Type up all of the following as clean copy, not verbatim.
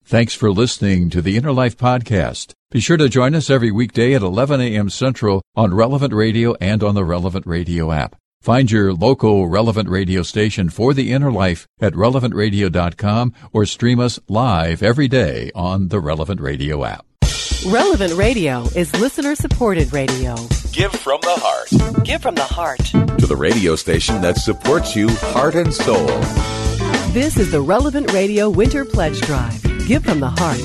Thanks for listening to the Inner Life Podcast. Be sure to join us every weekday at 11 a.m. Central on Relevant Radio and on the Relevant Radio app. Find your local Relevant Radio station for the Inner Life at relevantradio.com or stream us live every day on the Relevant Radio app. Relevant Radio is listener-supported radio. Give from the heart. Give from the heart. To the radio station that supports you heart and soul. This is the Relevant Radio Winter Pledge Drive. Give from the heart.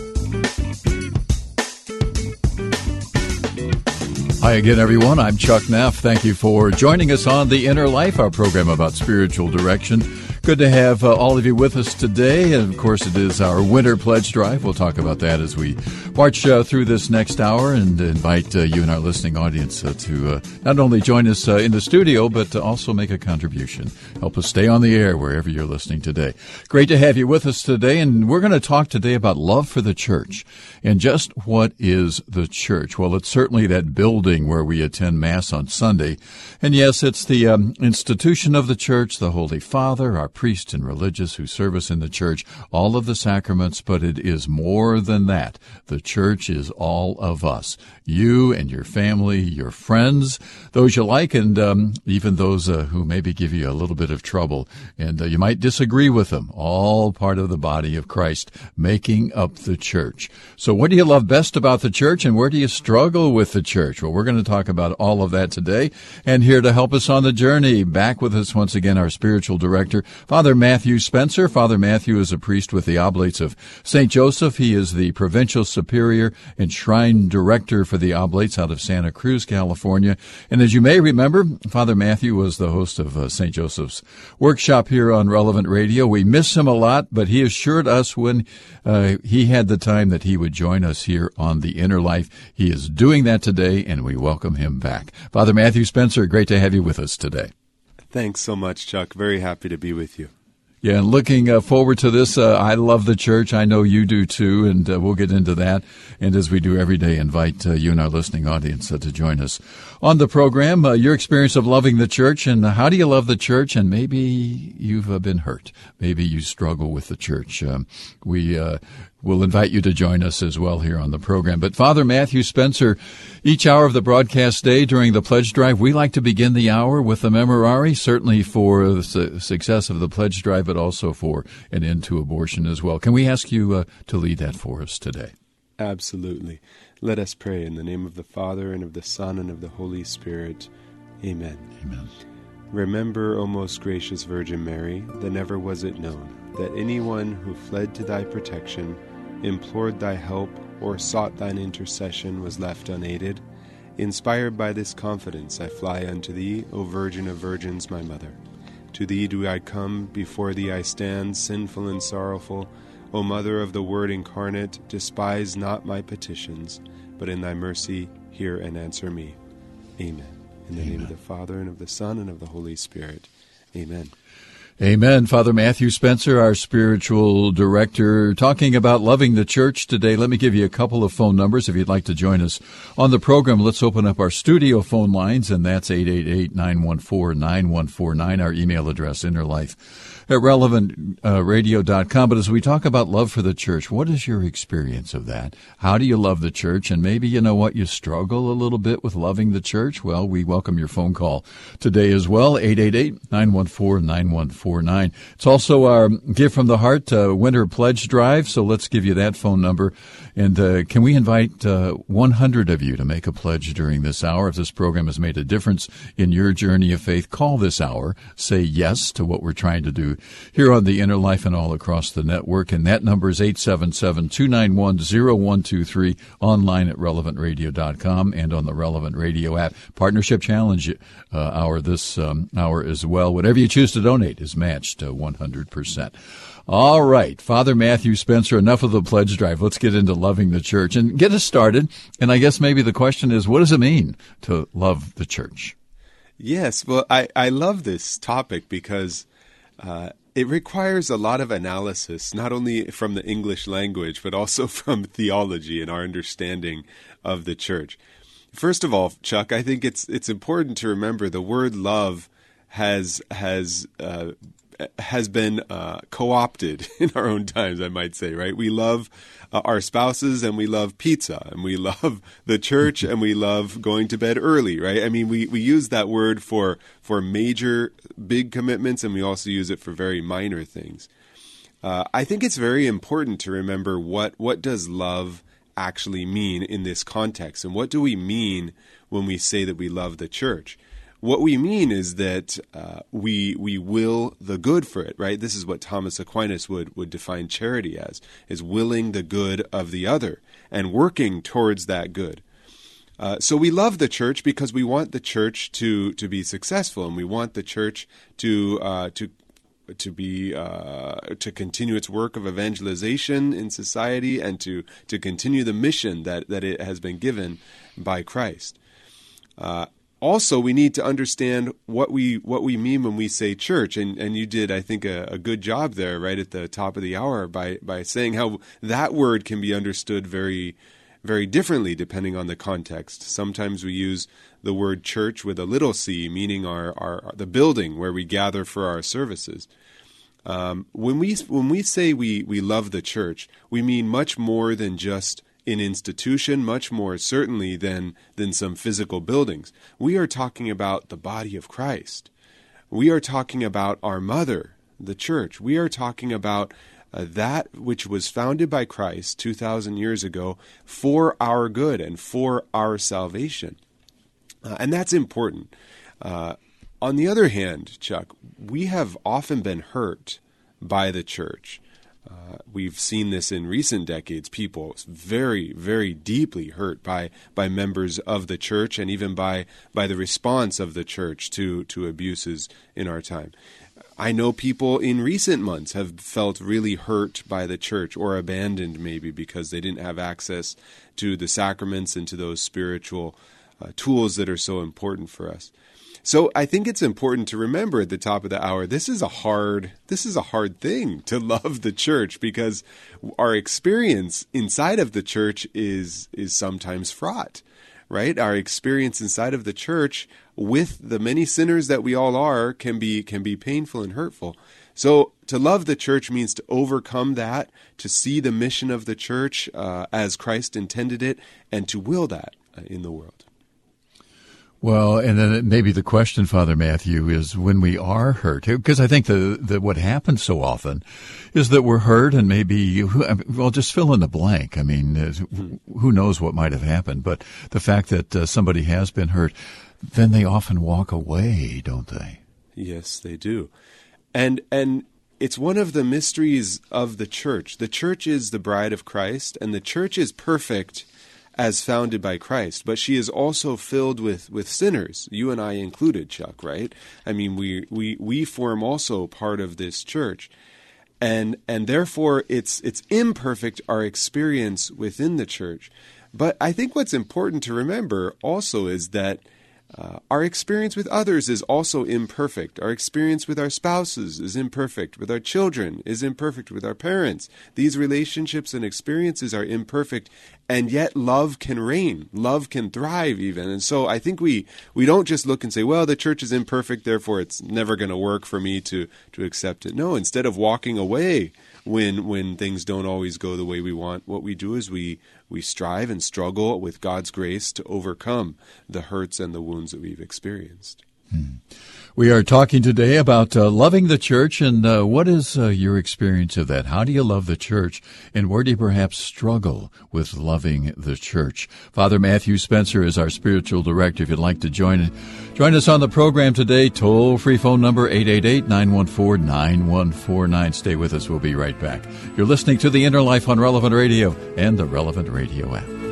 Hi again, everyone. I'm Chuck Neff. Thank you for joining us on The Inner Life, our program about spiritual direction. Good to have all of you with us today. And, of course, it is our Winter Pledge Drive. We'll talk about that as we march through this next hour and invite you and our listening audience to not only join us in the studio, but to also make a contribution. Help us stay on the air wherever you're listening today. Great to have you with us today. And we're going to talk today about love for the church. And just what is the church? Well, it's certainly that building where we attend Mass on Sunday. And yes, it's the institution of the church, the Holy Father, our priests and religious who serve us in the church, all of the sacraments, but it is more than that. The church is all of us. You and your family, your friends, those you like, and even those who maybe give you a little bit of trouble. And you might disagree with them. All part of the body of Christ, making up the church. So what do you love best about the church, and where do you struggle with the church? Well, we're going to talk about all of that today. And here to help us on the journey, back with us once again, our spiritual director, Father Matthew Spencer. Father Matthew is a priest with the Oblates of St. Joseph. He is the provincial superior and shrine director for the Oblates out of Santa Cruz, California. And as you may remember, Father Matthew was the host of St. Joseph's workshop here on Relevant Radio. We miss him a lot, but he assured us when he had the time that he would join us here on The Inner Life. He is doing that today, and we welcome him back. Father Matthew Spencer, great to have you with us today. Thanks so much, Chuck. Very happy to be with you. Yeah, and looking forward to this. I love the church. I know you do too, and we'll get into that. And as we do every day, invite you and our listening audience to join us on the program. Your experience of loving the church, and how do you love the church? And maybe you've been hurt. Maybe you struggle with the church. We'll invite you to join us as well here on the program. But Father Matthew Spencer, each hour of the broadcast day during the Pledge Drive, we like to begin the hour with the Memorare, certainly for the success of the Pledge Drive, but also for an end to abortion as well. Can we ask you to lead that for us today? Absolutely. Let us pray in the name of the Father, and of the Son, and of the Holy Spirit. Amen. Amen. Remember, O most gracious Virgin Mary, that never was it known that anyone who fled to thy protection, implored thy help, or sought thine intercession was left unaided. Inspired by this confidence, I fly unto thee, O Virgin of Virgins, my Mother. To thee do I come, before thee I stand, sinful and sorrowful. O Mother of the Word incarnate, despise not my petitions, but in thy mercy hear and answer me. Amen. In the name of the Father, and of the Son, and of the Holy Spirit. Amen. Amen. Father Matthew Spencer, our spiritual director, talking about loving the church today. Let me give you a couple of phone numbers if you'd like to join us on the program. Let's open up our studio phone lines, and that's 888-914-9149, our email address, innerlife@relevantradio.com. But as we talk about love for the church, what is your experience of that? How do you love the church? And maybe you know what, you struggle a little bit with loving the church. Well, we welcome your phone call today as well, 888-914-9149. It's also our Give from the Heart Winter Pledge Drive, so let's give you that phone number. And can we invite 100 of you to make a pledge during this hour? If this program has made a difference in your journey of faith, call this hour. Say yes to what we're trying to do here on The Inner Life and all across the network. And that number is 877-291-0123, online at relevantradio.com and on the Relevant Radio app. Partnership Challenge hour this hour as well. Whatever you choose to donate is matched 100%. All right, Father Matthew Spencer, enough of the pledge drive. Let's get into loving the church and get us started. And I guess maybe the question is, what does it mean to love the church? Yes, well, I love this topic because it requires a lot of analysis, not only from the English language, but also from theology and our understanding of the church. First of all, Chuck, I think it's important to remember the word love has has been co-opted in our own times, I might say, right? We love our spouses, and we love pizza, and we love the church, and we love going to bed early, right? I mean, we use that word for major, big commitments, and we also use it for very minor things. I think it's very important to remember what does love actually mean in this context, and what do we mean when we say that we love the church? What we mean is that we will the good for it, right? This is what Thomas Aquinas would define charity as, is willing the good of the other and working towards that good. So we love the church because we want the church to be successful, and we want the church to continue its work of evangelization in society, and to continue the mission that it has been given by Christ. Also, we need to understand what we mean when we say church, and you did, I think, a good job there right at the top of the hour by saying how that word can be understood very, very differently depending on the context. Sometimes we use the word church with a little c, meaning the building where we gather for our services. When we say we love the church, we mean much more than just an institution, much more certainly than some physical buildings. We are talking about the body of Christ. We are talking about our mother, the church. We are talking about that which was founded by Christ 2,000 years ago for our good and for our salvation. And that's important. On the other hand, Chuck, we have often been hurt by the church. We've seen this in recent decades, people very, very deeply hurt by members of the church, and even by the response of the church to abuses in our time. I know people in recent months have felt really hurt by the church, or abandoned maybe because they didn't have access to the sacraments and to those spiritual tools that are so important for us. So I think it's important to remember at the top of the hour, this is a hard thing to love the church, because our experience inside of the church is sometimes fraught, right? Our experience inside of the church with the many sinners that we all are can be painful and hurtful. So to love the church means to overcome that, to see the mission of the church as Christ intended it, and to will that in the world. Well, and then maybe the question, Father Matthew, is when we are hurt, because I think that what happens so often is that we're hurt, and maybe, well, just fill in the blank. I mean, who knows what might have happened, but the fact that somebody has been hurt, then they often walk away, don't they? Yes, they do. And it's one of the mysteries of the church. The church is the bride of Christ, and the church is perfect as founded by Christ, but she is also filled with sinners, you and I included, Chuck, right? I mean, we form also part of this church, and therefore it's imperfect, our experience within the church. But I think what's important to remember also is that our experience with others is also imperfect. Our experience with our spouses is imperfect. With our children is imperfect. With our parents, these relationships and experiences are imperfect, and yet love can reign. Love can thrive even. And so I think we don't just look and say, well, the church is imperfect, therefore it's never going to work for me to accept it. No, instead of walking away when things don't always go the way we want, what we do is we strive and struggle with God's grace to overcome the hurts and the wounds that we've experienced. We are talking today about loving the church, and what is your experience of that? How do you love the church, and where do you perhaps struggle with loving the church? Father Matthew Spencer is our spiritual director. If you'd like to join us on the program today, toll-free phone number 888-914-9149. Stay with us. We'll be right back. You're listening to The Inner Life on Relevant Radio and the Relevant Radio app.